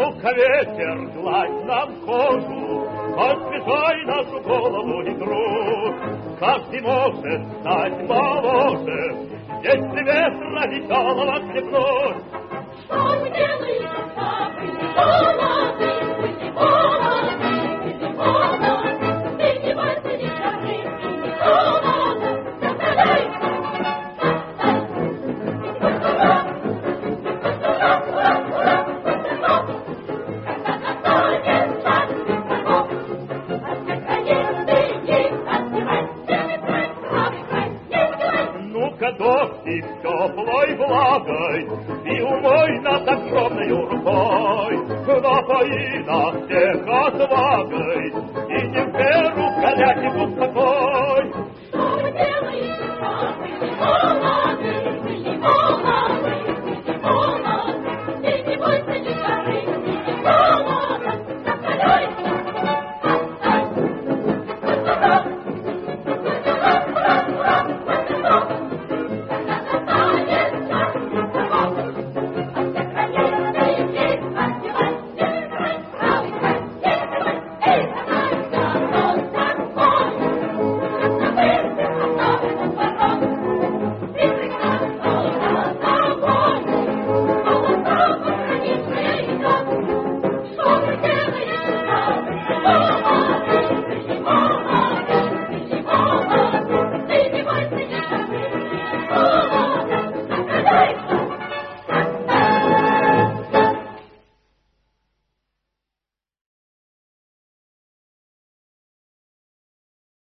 Ну-ка, ветер, гладь нам кожу, освежай нашу голову и труд. Каждый может стать моложе, если ветра веселого хлебнуть. Что мы делаем, как мы не молоды, мы не молоды, мы не молоды, ты не бойся ни жары и ни холода, заставляй! Ну-ка, дождик теплой влагой, и умой нас огромной рукой, напои нас